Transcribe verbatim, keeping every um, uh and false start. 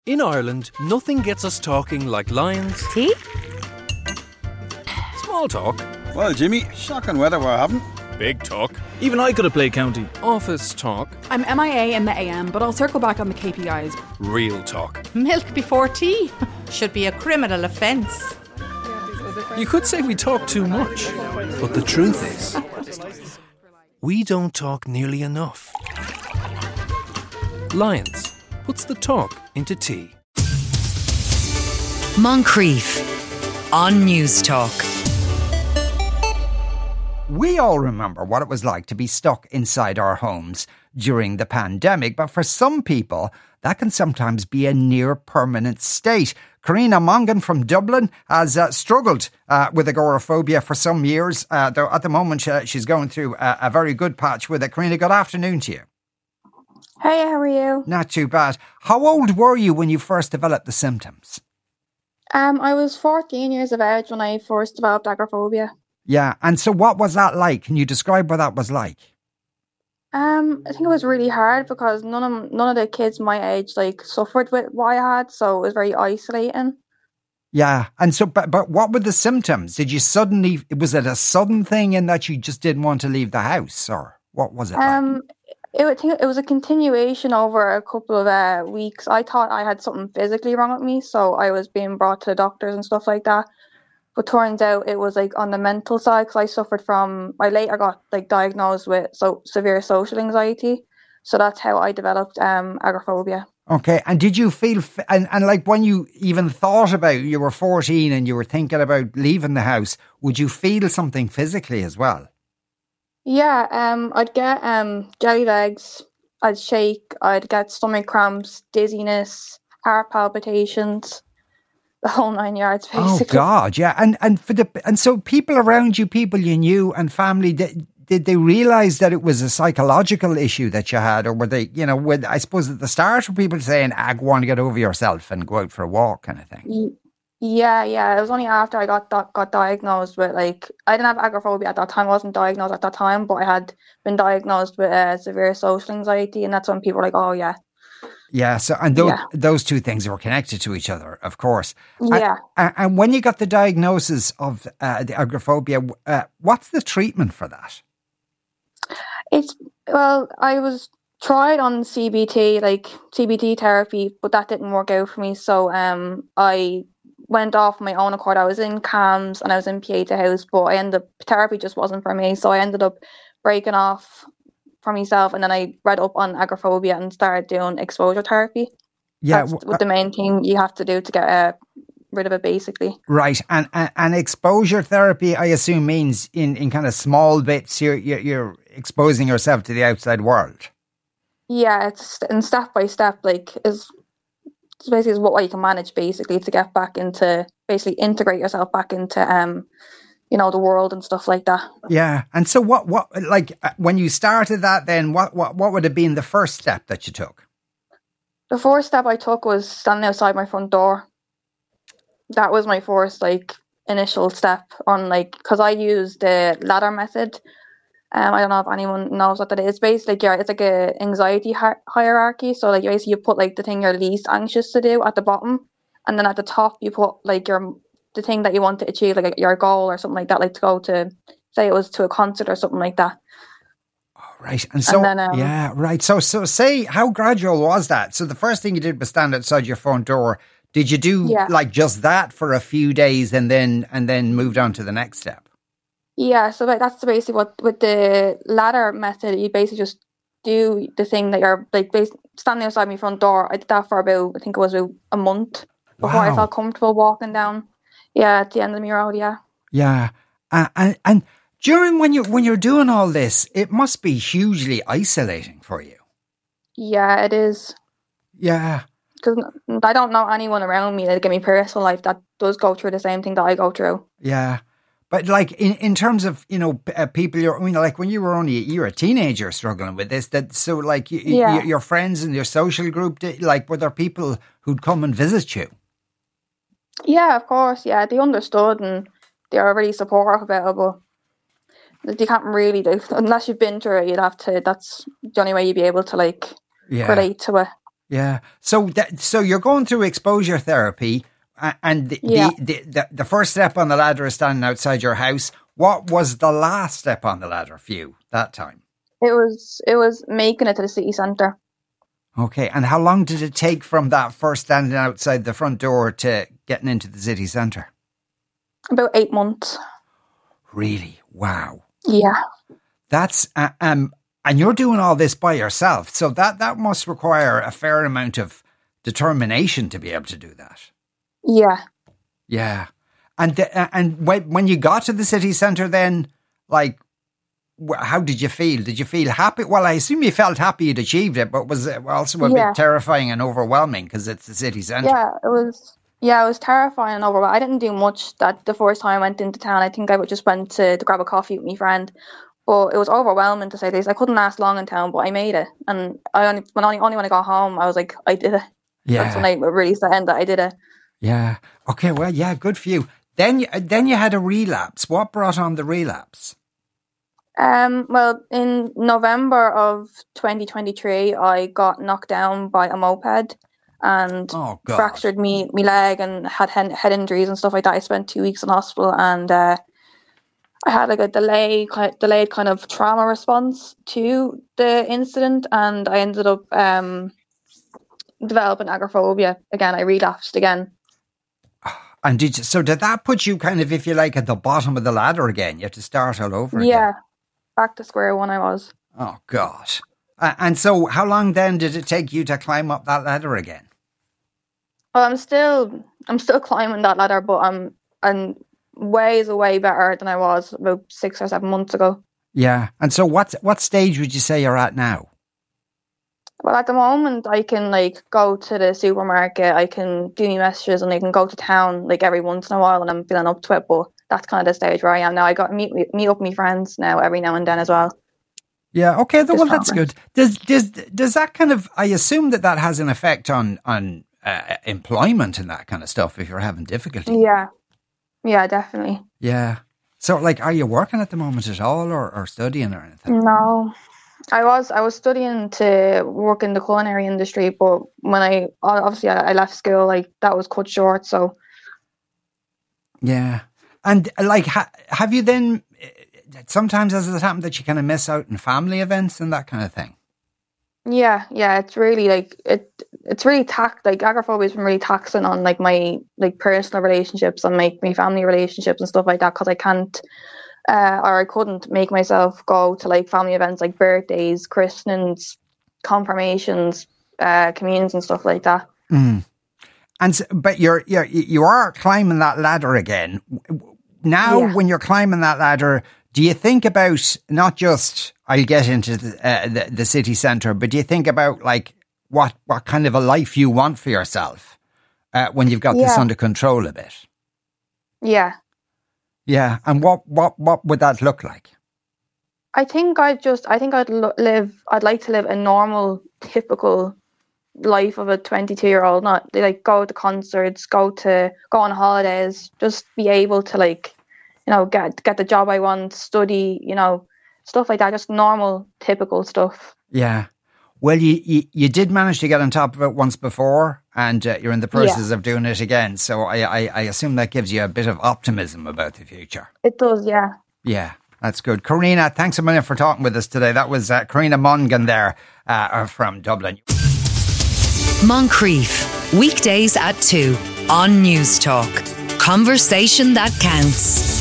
In Ireland, nothing gets us talking like lions. Tea? Small talk. Well, Jimmy, shocking weather we're having. Big talk. Even I could have played county. Office talk. I'm M I A in the A M, but I'll circle back on the K P Is. Real talk. Milk before tea should be a criminal offence. You could say we talk too much, but the truth is, we don't talk nearly enough. Lions puts the talk into tea. Moncrief on News Talk. We all remember what it was like to be stuck inside our homes during the pandemic, but for some people, that can sometimes be a near permanent state. Karina Mongan from Dublin has uh, struggled uh, with agoraphobia for some years, uh, though at the moment uh, she's going through a, a very good patch with it. Karina, good afternoon to you. Hey, how are you? Not too bad. How old were you when you first developed the symptoms? Um, I was fourteen years of age when I first developed agoraphobia. Yeah, and so what was that like? Can you describe what that was like? Um, I think it was really hard because none of none of the kids my age like suffered with what I had, so it was very isolating. Yeah, and so, but, but what were the symptoms? Did you suddenly, was it a sudden thing in that you just didn't want to leave the house, or what was it Um, like? it would think it was a continuation over a couple of uh, weeks. I thought I had something physically wrong with me, so I was being brought to the doctors and stuff like that. But turns out it was like on the mental side because I suffered from, I later got like diagnosed with so severe social anxiety. So that's how I developed um, agoraphobia. Okay, and did you feel, f- and, and like when you even thought about, you were fourteen and you were thinking about leaving the house, would you feel something physically as well? Yeah, um, I'd get um jelly legs, I'd shake, I'd get stomach cramps, dizziness, heart palpitations. The whole nine yards, basically. Oh God, yeah, and and for the and so people around you, people you knew, and family, did, did they realise that it was a psychological issue that you had, or were they, you know, with, I suppose at the start were people saying, "Ah, go on, get over yourself and go out for a walk," kind of thing. Yeah, yeah. It was only after I got got, got diagnosed with like I didn't have agoraphobia at that time. I wasn't diagnosed at that time, but I had been diagnosed with uh, severe social anxiety, and that's when people were like, "Oh yeah." Yeah, so and those Yeah. those two things were connected to each other, of course. Yeah. And, and when you got the diagnosis of uh, the agoraphobia, uh, what's the treatment for that? It's well, I was tried on C B T, like C B T therapy, but that didn't work out for me. So um, I went off my own accord. I was in CAMHS and I was in Pieta House, but I ended up therapy just wasn't for me. So I ended up breaking off for myself, and then I read up on agoraphobia and started doing exposure therapy. Yeah, That's what the main thing you have to do to get uh, rid of it, basically. Right, and, and and exposure therapy, I assume, means in, in kind of small bits you're, you're you're exposing yourself to the outside world. Yeah, it's and step by step, like is it's basically is what way you can manage, basically, to get back into basically integrate yourself back into um. you know, the world and stuff like that. Yeah. And so what, what, like, uh, when you started that, then what, what, what would have been the first step that you took? The first step I took was standing outside my front door. That was my first, like, initial step on, like, because I used the ladder method. Um, I don't know if anyone knows what that is. It's basically, like, yeah, it's like a anxiety hi- hierarchy. So, like, basically you put, like, the thing you're least anxious to do at the bottom. And then at the top, you put, like, your the thing that you want to achieve, like your goal or something like that, like to go to, say it was to a concert or something like that. Oh, right. And so, and then, um, yeah, right. So, so say, how gradual was that? So the first thing you did was stand outside your front door. Did you do yeah. like just that for a few days and then, and then moved on to the next step? Yeah. So like, that's basically what, with the ladder method, you basically just do the thing that you're like basically standing outside my front door. I did that for about, I think it was about a month before Wow. I felt comfortable walking down. Yeah, at the end of the road, yeah. Yeah. Uh, and and during when you when you're doing all this, it must be hugely isolating for you. Yeah, it is. Yeah. Because I don't know anyone around me, like in my personal life, that does go through the same thing that I go through. Yeah. But like in, in terms of, you know, uh, people, you're, I mean, like when you were only, you're a teenager struggling with this, that so like you, Yeah. you, your friends and your social group, did, like were there people who'd come and visit you? Yeah, of course. Yeah, they understood and they were really supportive about it. But you can't really do unless you've been through it. You'd have to. That's the only way you'd be able to like Yeah. relate to it. Yeah. So that, so you're going through exposure therapy, uh, and the, Yeah. the, the the first step on the ladder is standing outside your house. What was the last step on the ladder for you that time? It was it was making it to the city centre. Okay. And how long did it take from that first standing outside the front door to getting into the city centre? About eight months. Really? Wow. Yeah. That's uh, um, and you're doing all this by yourself, so that that must require a fair amount of determination to be able to do that. Yeah. Yeah, and the, uh, and when when you got to the city centre, then like, wh- how did you feel? Did you feel happy? Well, I assume you felt happy you'd achieved it, but was it also a Yeah. bit terrifying and overwhelming because it's the city centre? Yeah, it was. Yeah, it was terrifying and overwhelming. I didn't do much that the first time I went into town. I think I just went to, to grab a coffee with my friend, but it was overwhelming to say this. I couldn't last long in town, but I made it, and I only when only, only when I got home, I was like, I did it. Yeah. That's when I really saying that I did it. Yeah. Okay. Well, yeah. Good for you. Then, you, then you had a relapse. What brought on the relapse? Um, well, in November of twenty twenty-three, I got knocked down by a moped and Oh God. fractured me me leg and had head, head injuries and stuff like that. I spent two weeks in hospital, and uh, I had like a delay, kind delayed kind of trauma response to the incident, and I ended up um, developing agoraphobia again. I relapsed again. And did you, so did that put you kind of, if you like, at the bottom of the ladder again? You had to start all over again. Yeah, back to square one I was. Oh God. Uh, and so how long then did it take you to climb up that ladder again? Well, I'm still I'm still climbing that ladder, but I'm I'm ways away better than I was about six or seven months ago. Yeah. And so what what stage would you say you're at now? Well, at the moment, I can like go to the supermarket, I can do my messages, and I can go to town like every once in a while, and I'm feeling up to it. But that's kind of the stage where I am now. I got to meet meet up with my friends now every now and then as well. Yeah. Okay. Well, Just that's good. Does does does that kind of? I assume that that has an effect on on uh, employment and that kind of stuff if you're having difficulty. Yeah, yeah, definitely. Yeah. So, like, are you working at the moment at all, or, or studying or anything? No, I was I was studying to work in the culinary industry, but when I obviously I, I left school, like that was cut short. So Yeah. And like, ha- have you then, sometimes has it happened that you kind of miss out on family events and that kind of thing? yeah, yeah, it's really like it. It's really tax like agoraphobia has been really taxing on like my like personal relationships and like my family relationships and stuff like that, because I can't uh, or I couldn't make myself go to like family events like birthdays, christenings, confirmations, uh, communions and stuff like that. Mm. And so, but you're you're you are climbing that ladder again now. Yeah. When you're climbing that ladder, do you think about not just I'll get into the, uh, the the city centre, but do you think about like what what kind of a life you want for yourself uh, when you've got this Yeah. under control a bit? Yeah, Yeah, and what what what would that look like? I think I just I think I'd lo- live. I'd like to live a normal, typical life of a twenty-two year old. Not like go to concerts, go to go on holidays. Just be able to like, you know, get get the job I want, study, you know, stuff like that. Just normal, typical stuff. Yeah. Well, you, you, you did manage to get on top of it once before, and uh, you're in the process of doing it again. So I, I, I assume that gives you a bit of optimism about the future. It does, yeah. Yeah, that's good. Karina, thanks a million for talking with us today. That was uh, Karina Mongan there uh, from Dublin. Moncrief, weekdays at two on News Talk. Conversation that counts.